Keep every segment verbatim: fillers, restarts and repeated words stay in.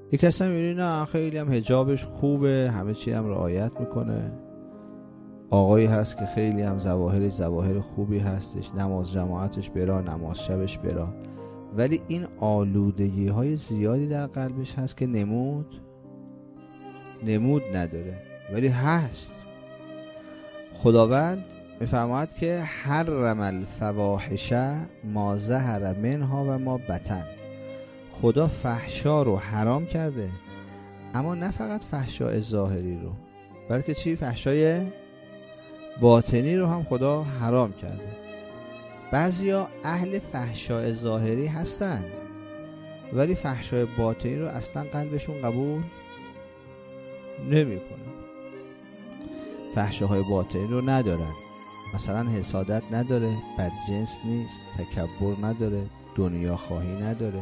یک کسی میبینی نه خیلی هم حجابش خوبه، همه چی هم رعایت میکنه، آقایی هست که خیلی هم ظواهرش ظواهر خوبی هستش، نماز جماعتش برا، نماز شبش برا، ولی این آلودگی های زیادی در قلبش هست که نمود نمود نداره، ولی هست. خداوند میفرماید که حرم الفواحش ما ظهر منها و ما بطن. خدا فحشا رو حرام کرده، اما نه فقط فحشای ظاهری رو، بلکه چی؟ فحشای باطنی رو هم خدا حرام کرده. بعضیا اهل فحشای ظاهری هستن ولی فحشای باطنی رو اصلا قلبشون قبول نمی کنن، فحشاهای باطنی رو ندارن، مثلا حسادت نداره، بدجنس نیست، تکبر نداره، دنیا خواهی نداره.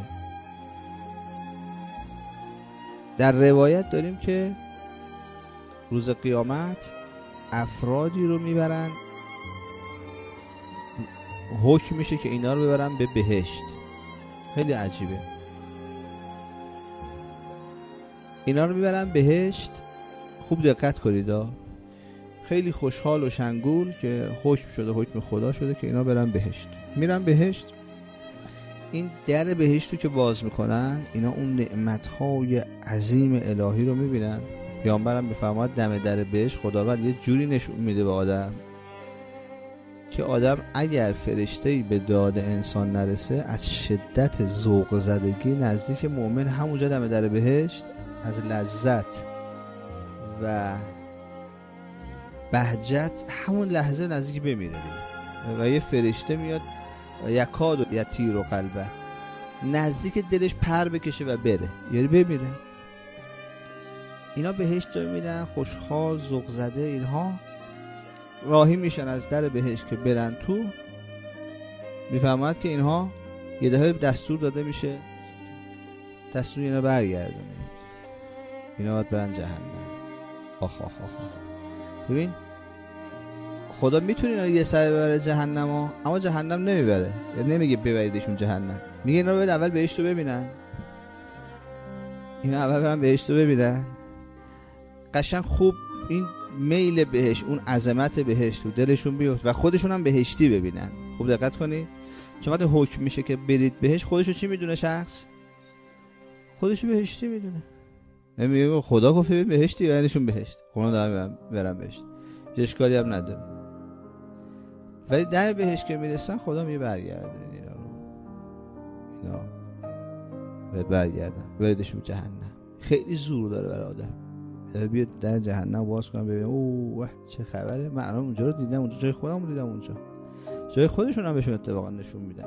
در روایت داریم که روز قیامت افرادی رو میبرن، حکم میشه که اینا رو ببرن به بهشت. خیلی عجیبه، اینا رو میبرن بهشت. خوب دقت کنید، خیلی خوشحال و شنگول که حکم شده، حکم خدا شده که اینا برن بهشت. میرن بهشت، این در بهشت رو که باز میکنن، اینا اون نعمتهای عظیم الهی رو میبینن. پیامبرم میفرماید دم در بهشت خداوند یه جوری نشون میده به آدم که آدم اگر فرشته‌ای به داد انسان نرسه، از شدت ذوق زدگی نزدیک مؤمن همونجا دم در بهشت از لذت و بهجت همون لحظه نزدیک بمیره و یه فرشته میاد یکاد و یطیر و قلبه، نزدیک دلش پر بکشه و بره، یعنی بمیره. اینا بهشت رو میرن خوشحال ذوق زده، اینها راهی میشن از در بهشت که برن تو. میفهمد که اینها یه دفعه دستور داده میشه، دستور اینا برگردونه، اینا باید برن جهنم. آخ آخ آخ آخ. ببین خدا میتونه اینا یه سر ببره جهنم ها، اما جهنم نمیبره، یعنی نمیگه ببریدشون جهنم، میگه اینا رو باید اول بهشت رو ببینن، اینا اول برن بهشت رو ببینن قشنگ خوب، این میل بهش، اون عظمت بهشت تو دلشون بیفت و خودشون هم بهشتی ببینن. خوب دقت کنید، چون وقتی حکم میشه که برید بهشت، خودشو چی میدونه شخص؟ خودشو بهشتی میدونه. میگه خدا گفت برید بهشتی، یعنیشون بهشت، خدا دارن برن بهشت، اشکالی هم نداره. ولی در بهشت که میرسن خدا میگه برگردونید اینا رو، اینا باید برگردن، بریدشون جهنم. خیلی زور داره برای آدم بیاد در جهنم باز کنم ببینم اوه چه خبره. من الان اونجا رو دیدم، اونجا جای خودم رو دیدم، اونجا جای خودشون هم بهشون اتفاقا نشون میدن.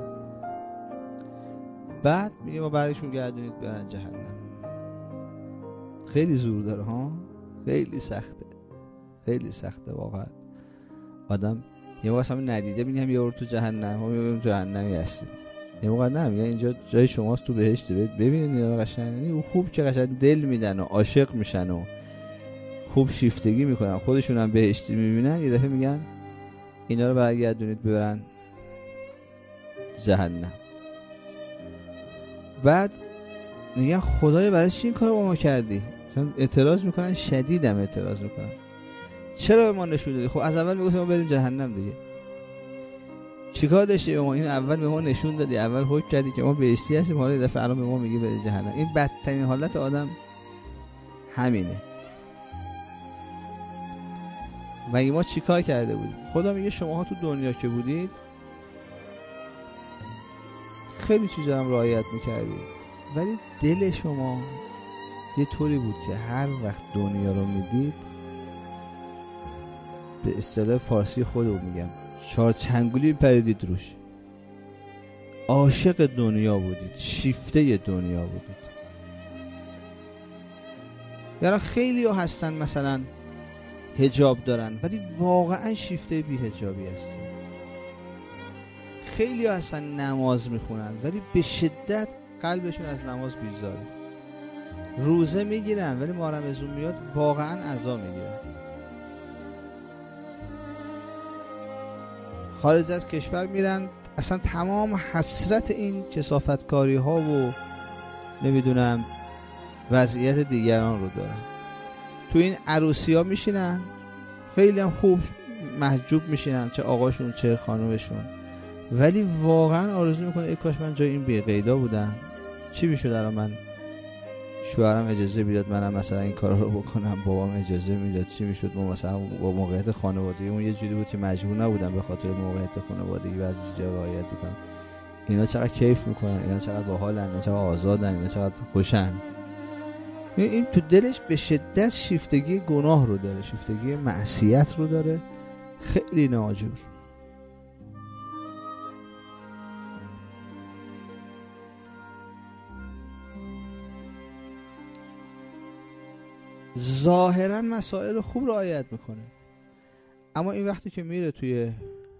بعد میگه ما برایشون گردونید برن جهنم. خیلی زور داره ها، خیلی سخته، خیلی سخته واقعا. آدم یه موقع همین ندیده میگم یه اور تو جهنم، ما میگیم جهنمی هستیم، یه موقع نه میگن اینجا جای شماست تو بهشت، ببینید اینا قشنگ، اون خوب که قشنگ دل میدن و عاشق میشن و خوب شیفتگی میکنن، خودشون هم بهشتی میبینن، یه دفعه میگن اینا رو برگردونید ببرن جهنم. بعد میگن خدایا برای چی این کارو با ما کردی؟ چون اعتراض میکنن، شدیدم اعتراض میکنن، چرا به ما نشون دادی؟ خب از اول میگفتیم ما بریم جهنم دیگه، چیکار داشتی به ما؟ این اول به ما نشون دادی، اول حکم کردی که ما بهشتی هستیم، حالا یه دفعه الان به ما میگی برید جهنم. این بدترین حالت آدم همینه. مگه ما چیکار کرده بودیم؟ خدا میگه شماها تو دنیا که بودید خیلی چیزا هم رعایت میکردید، ولی دل شما یه طوری بود که هر وقت دنیا رو میدید، به اصطلاح فارسی خودمون میگم، چهار چنگولی میپریدید روش، عاشق دنیا بودید، شیفته دنیا بودید. یعنی خیلی ها هستن مثلا حجاب دارن ولی واقعا شیفته بی حجابی هستن. خیلی ها هستن نماز میخونن ولی به شدت قلبشون از نماز بیزاره. روزه میگیرن ولی ما رمضان میاد واقعا عزا میگیرن. خارج از کشور میرن، اصلا تمام حسرت این کثافتکاری ها و نمیدونم وضعیت دیگران رو دارن. تو این عروسی ها میشینن خیلی هم خوب محجوب میشینن، چه آقاشون چه خانومشون، ولی واقعا آرزو میکنه ای کاش من جای این بی‌قیدا بودم، چی میشد الان من شوهرم اجازه میداد منم مثلا این کارا رو بکنم، بابام اجازه میداد، چی میشد ما مثلا با موقعیت خانوادگی اون یه جوری بود که مجبور نبودم به خاطر موقعیت خانوادگی بعضی جا رعایت بکنم. اینا چقدر کیف میکنن، اینا چقدر باحالن، اینا چقدر آزادن، اینا چقدر خوشن. این تو دلش به شدت شیفتگی گناه رو داره، شیفتگی معصیت رو داره، خیلی ناجور. ظاهرا مسائل خوب رعایت میکنه، اما این وقتی که میره توی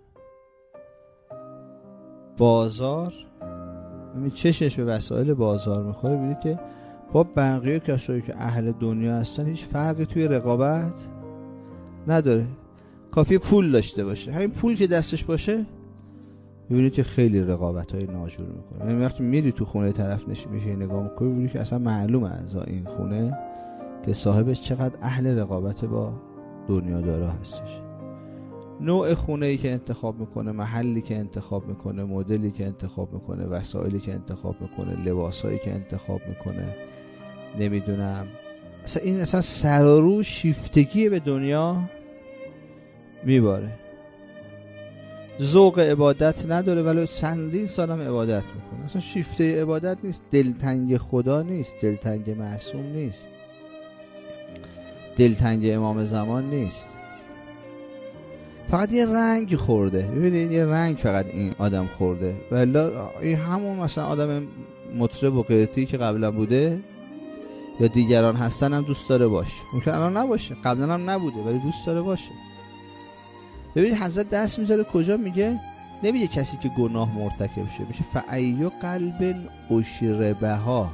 بازار، همین چشش به وسایل بازار میخوره، ببینید که با بقیه کسایی که اهل دنیا هستن هیچ فرقی توی رقابت نداره. کافیه پول داشته باشه، همین پول که دستش باشه ببینید که خیلی رقابت‌های ناجور میکنه. یعنی وقتی میری تو خونه طرف نشین میشه نگاه میکنی، ببینید که اصلا معلومه از این خونه که صاحبش چقدر اهل رقابت با دنیادارا هستش. نوع خونه‌ای که انتخاب میکنه، محلی که انتخاب میکنه، مدلی که انتخاب میکنه، وسایلی که انتخاب میکنه، لباسایی که انتخاب میکنه، نمیدونم اصلا این اصلا سر و رو شیفتگی به دنیا میباره. ذوق عبادت نداره ولی چندین سال هم عبادت میکنه. اصلا شیفته عبادت نیست، دلتنگ خدا نیست، دلتنگ معصوم نیست، دلتنگ امام زمان نیست، فقط یه رنگ خورده. ببینید یه رنگ فقط این آدم خورده، ولی این همون مثلا آدم مطرب و غیرتی که قبلا بوده یا دیگران هستن هم دوست داره باشه، ممکن الان نباشه، قبلا هم نبوده ولی دوست داره باشه. ببینید حضرت دست میذاره کجا؟ میگه نمیگه کسی که گناه مرتکب شه، میشه فعیو قلب اشربها،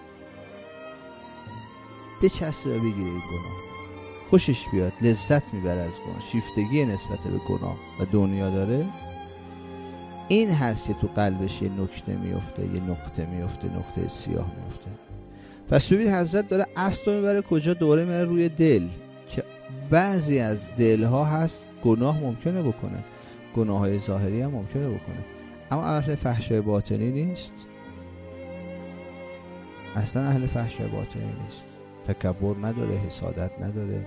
بچسبه بگیره این گناه، خوشش بیاد، لذت میبره از گناه، شیفتگی نسبت به گناه و دنیا داره، این هست که تو قلبش یه نکته میفته، یه نقطه میفته، نقطه سیاه میفته. پس ببینید حضرت داره اصل رو میبره کجا؟ دوره میبره روی دل، که بعضی از دلها هست گناه ممکنه بکنه، گناه های ظاهری هم ممکنه بکنه، اما اهل فحشای باطنی نیست، اصلا اهل فحشای باطنی نیست، تکبر نداره، حسادت نداره،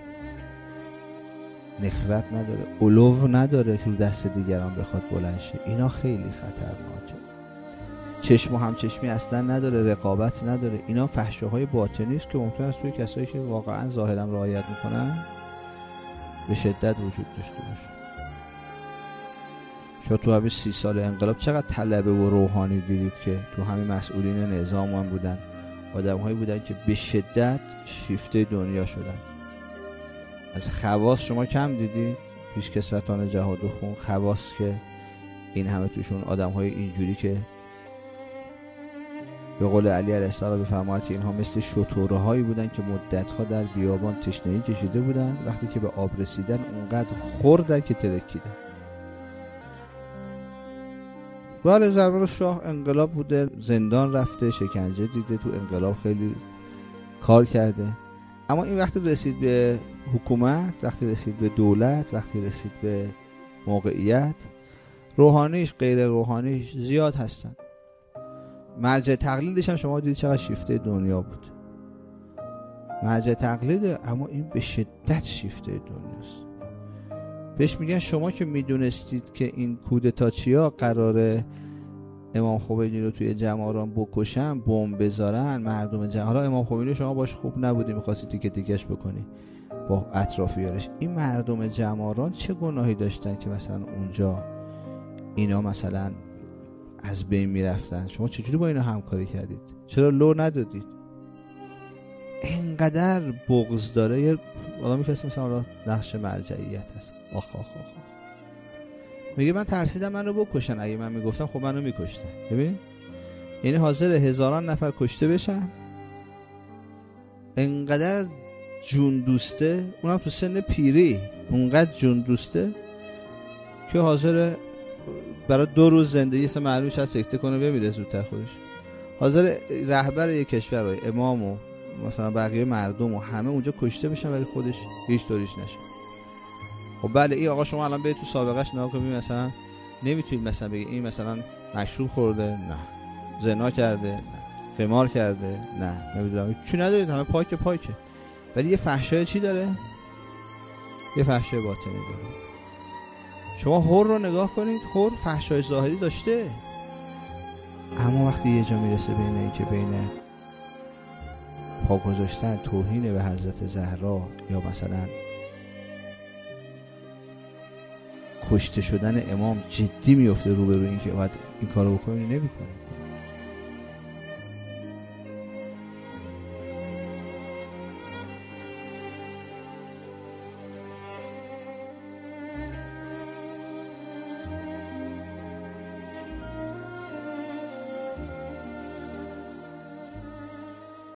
نخوت نداره، علو نداره که رو دست دیگران بخواد بلند شه. اینا خیلی خطرناکه. چشم و همچشمی اصلا نداره، رقابت نداره. اینا فحشاهای باطنی است که ممکن است توی کسایی که واقعا ظاهرا رعایت میکنن به شدت وجود داشته باشه. شما تو همین سی سال انقلاب چقدر طلبه و روحانی دیدید که تو همین مسئولین نظام هم بودن، آدم هایی بودن که به شدت شیفته دنیا شدن. از خواص شما کم دیدید؟ پیشکسوتان جهاد و خون، خواص که این همه توشون آدم های اینجوری که به قول علی علیه السلام بفرماید که اینها مثل شتوره هایی بودن که مدتها در بیابان تشنگی کشیده بودن، وقتی که به آب رسیدن اونقدر خوردن که ترکیدن. بله زمان شاه انقلاب بوده، زندان رفته، شکنجه دیده، تو انقلاب خیلی کار کرده، اما این وقتی رسید به حکومت، وقتی رسید به دولت، وقتی رسید به موقعیت، روحانیش غیر روحانیش زیاد هستن. مرجع تقلیدش هم شما دیدید چقدر شیفته دنیا بود، مرجع تقلیده، اما این به شدت شیفته دنیاست. بهش میگن شما که میدونستید که این کودتاچیا قراره امام خمینی رو توی جماران بکشن، بمب بذارن، مردم جماران، امام خمینی شما باش خوب نبودی، میخواستی تیکه تیکش بکنی با اطرافیانش. این مردم جماران چه گناهی داشتن که مثلا اونجا اینا مثلا از بین میرفتن؟ شما چجوری با اینا همکاری کردید؟ چرا لو ندادید؟ اینقدر بغض داره. یه آدمی که مثلا نقش مرجعیت هست، آخ آخ آخ آخ میگه من ترسیدم منو بکشن، اگه من میگفتم خب منو میکشتن. ببین یعنی حاضر هزاران نفر کشته بشن، اینقدر جون دوسته، اونم تو سن پیری، اونقدر جون دوسته که حاضر برای دو روز زندگی اصلا معلومش هست سکته کنه بمیره زودتر خودش، حاضر رهبر یک کشور رو، امام و مثلا بقیه مردم و همه اونجا کشته میشن ولی خودش هیچ طوریش نشه. خب بله این آقا شما الان به تو سابقهش نگاه کنید، مثلا نمیتونید مثلا بگید این مثلا مشروب خورده، نه زنا کرده، نه قمار کرده، نه نمیدونم چی ندارید، همه پاک پاکه. ولی یه فحشای چی داره؟ یه فحشای باطنی داره. شما حر رو نگاه کنید، حر فحشای ظاهری داشته، اما وقتی یه جا میرسه بین این که بین پا گذاشتن توهین به حضرت زهرا یا مثلا کشته شدن امام جدی میفته روبروی این که باید این کارو بکنه، نمیکنه.